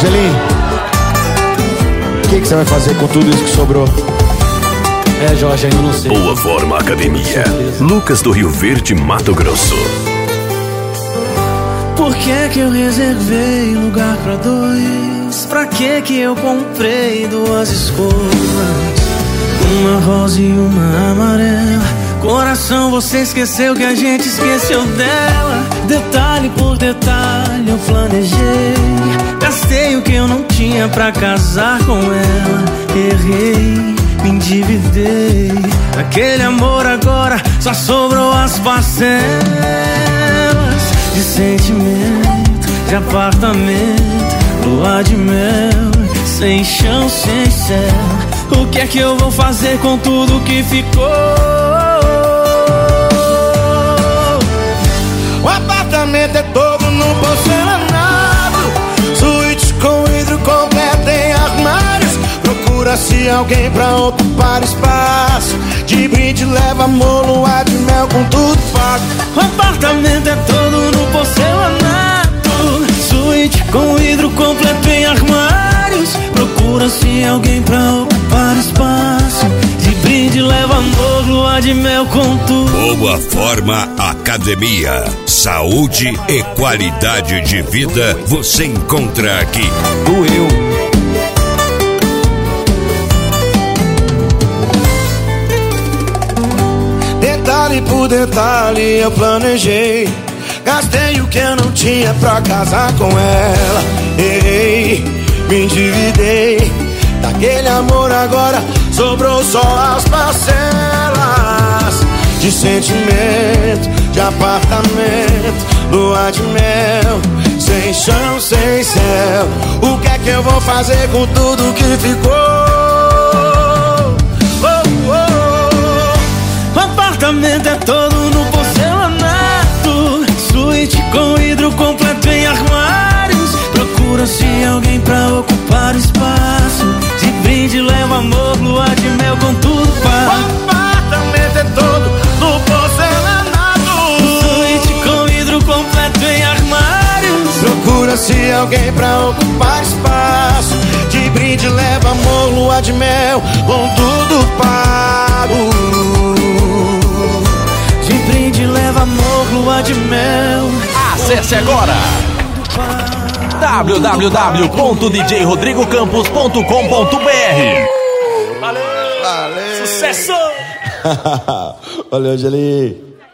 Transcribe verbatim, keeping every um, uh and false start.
Angelim, o que, que você vai fazer com tudo isso que sobrou? É, Jorge, ainda não sei. Boa Forma Academia. Lucas do Rio Verde, Mato Grosso. Por que que eu reservei lugar pra dois? Pra que que eu comprei duas escovas? Uma rosa e uma amarela. Coração, você esqueceu que a gente esqueceu dela. Detalhe por detalhe eu planejei. Gastei o que eu não tinha pra casar com ela. Errei, me endividei. Aquele amor agora só sobrou as parcelas de sentimento, de apartamento, lua de mel, sem chão, sem céu. O que é que eu vou fazer com tudo que ficou? O apartamento é todo no porcelanato, suíte com vidro completo em armários. Procura-se alguém pra ocupar espaço. De brinde leva amor, lua de mel com tudo pago. O apartamento é todo no porcelanato, suíte com vidro completo em armários. Procura-se alguém pra ocupar espaço. De brinde leva amor, lua de mel com tudo. Boa Forma Academia. Saúde e qualidade de vida você encontra aqui. Doeu. Detalhe por detalhe eu planejei. Gastei o que eu não tinha pra casar com ela. Errei, me endividei. Daquele amor agora sobrou só as parcelas de sentimento, de apartamento, lua de mel, sem chão, sem céu. O que é que eu vou fazer com tudo que ficou? Oh, oh. O apartamento é todo no porcelanato, suíte com vidro completo em armários. Procura-se alguém pra ocupar o espaço. De brinde leva amor, lua de mel com tudo pago. O apartamento é todo no porcelanato, suíte com vidro completo em armários. Procura-se alguém pra ocupar espaço. De brinde leva amor, lua de mel com tudo pago. De brinde leva amor, lua de mel. Acesse agora w w w ponto d j rodrigo campos ponto com ponto b r. Valeu! Sucesso! Valeu, Angelim!